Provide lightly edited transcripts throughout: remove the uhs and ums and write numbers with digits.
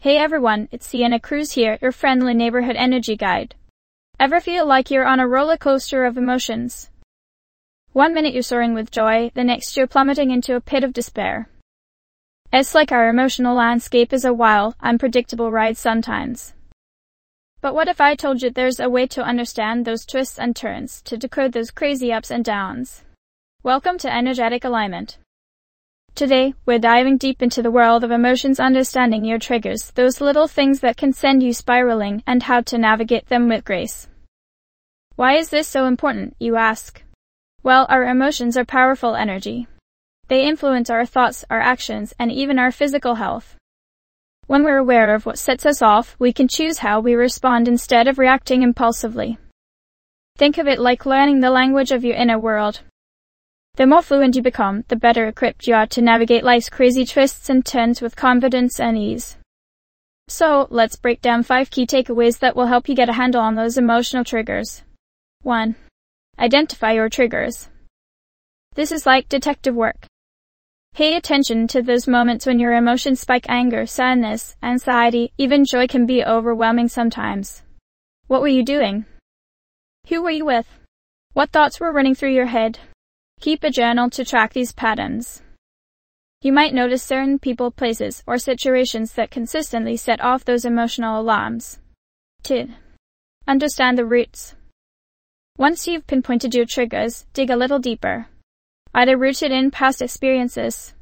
Hey everyone, it's Sienna Cruz here, your friendly neighborhood energy guide. Ever feel like you're on a roller coaster of emotions? One minute you're soaring with joy, the next you're plummeting into a pit of despair. It's like our emotional landscape is a wild, unpredictable ride sometimes. But what if I told you there's a way to understand those twists and turns, to decode those crazy ups and downs? Welcome to Energetic Alignment. Today, we're diving deep into the world of emotions, understanding your triggers, those little things that can send you spiraling, and how to navigate them with grace. Why is this so important, you ask? Well, our emotions are powerful energy. They influence our thoughts, our actions, and even our physical health. When we're aware of what sets us off, we can choose how we respond instead of reacting impulsively. Think of it like learning the language of your inner world. The more fluent you become, the better equipped you are to navigate life's crazy twists and turns with confidence and ease. So, let's break down 5 key takeaways that will help you get a handle on those emotional triggers. 1. Identify your triggers. This is like detective work. Pay attention to those moments when your emotions spike: anger, sadness, anxiety, even joy can be overwhelming sometimes. What were you doing? Who were you with? What thoughts were running through your head? Keep a journal to track these patterns. You might notice certain people, places, or situations that consistently set off those emotional alarms. 2. Understand the roots. Once you've pinpointed your triggers, dig a little deeper. Are they rooted in past experiences?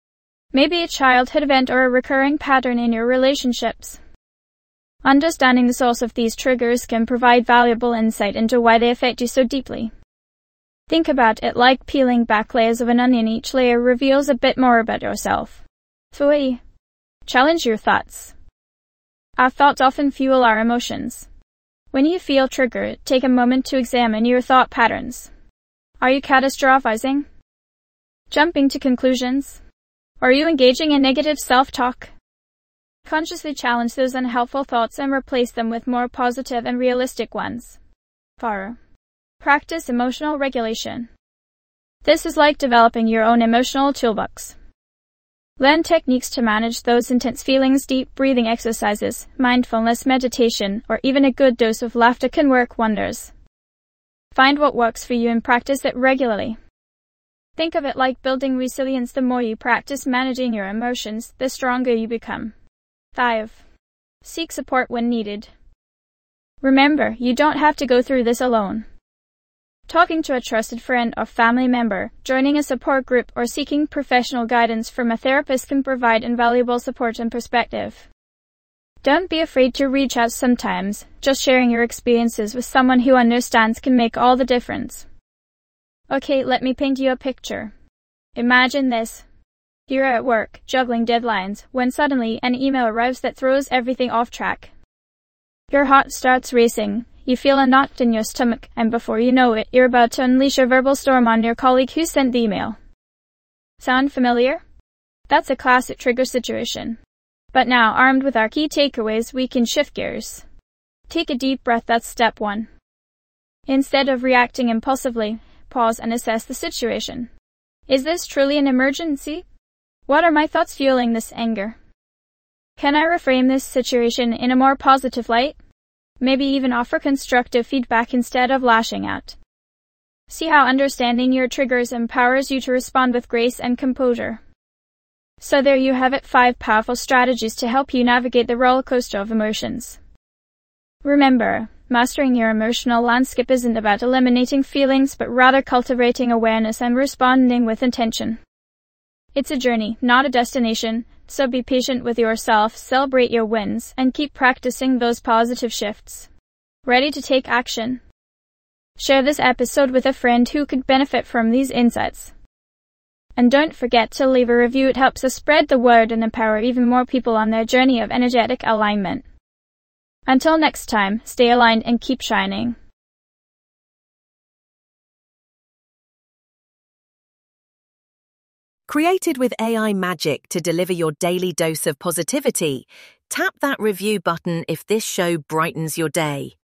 Maybe a childhood event or a recurring pattern in your relationships. Understanding the source of these triggers can provide valuable insight into why they affect you so deeply. Think about it like peeling back layers of an onion. Each layer reveals a bit more about yourself. 3. Challenge your thoughts. Our thoughts often fuel our emotions. When you feel triggered, take a moment to examine your thought patterns. Are you catastrophizing? Jumping to conclusions? Are you engaging in negative self-talk? Consciously challenge those unhelpful thoughts and replace them with more positive and realistic ones. 4. Practice emotional regulation. This is like developing your own emotional toolbox. Learn techniques to manage those intense feelings. Deep breathing exercises, mindfulness meditation, or even a good dose of laughter can work wonders. Find what works for you and practice it regularly. Think of it like building resilience. The more you practice managing your emotions, the stronger you become. 5. Seek support when needed. Remember, you don't have to go through this alone. Talking to a trusted friend or family member, joining a support group, or seeking professional guidance from a therapist can provide invaluable support and perspective. Don't be afraid to reach out sometimes. Just sharing your experiences with someone who understands can make all the difference. Okay, let me paint you a picture. Imagine this. You're at work, juggling deadlines, when suddenly an email arrives that throws everything off track. Your heart starts racing. You feel a knot in your stomach, and before you know it, you're about to unleash a verbal storm on your colleague who sent the email. Sound familiar? That's a classic trigger situation. But now, armed with our key takeaways, we can shift gears. Take a deep breath. That's step 1. Instead of reacting impulsively, pause and assess the situation. Is this truly an emergency? What are my thoughts fueling this anger? Can I reframe this situation in a more positive light? Maybe even offer constructive feedback instead of lashing out. See how understanding your triggers empowers you to respond with grace and composure. So there you have it, 5 powerful strategies to help you navigate the roller coaster of emotions. Remember, mastering your emotional landscape isn't about eliminating feelings, but rather cultivating awareness and responding with intention. It's a journey, not a destination, so be patient with yourself, celebrate your wins, and keep practicing those positive shifts. Ready to take action? Share this episode with a friend who could benefit from these insights. And don't forget to leave a review. It helps us spread the word and empower even more people on their journey of energetic alignment. Until next time, stay aligned and keep shining. Created with AI magic to deliver your daily dose of positivity, tap that review button if this show brightens your day.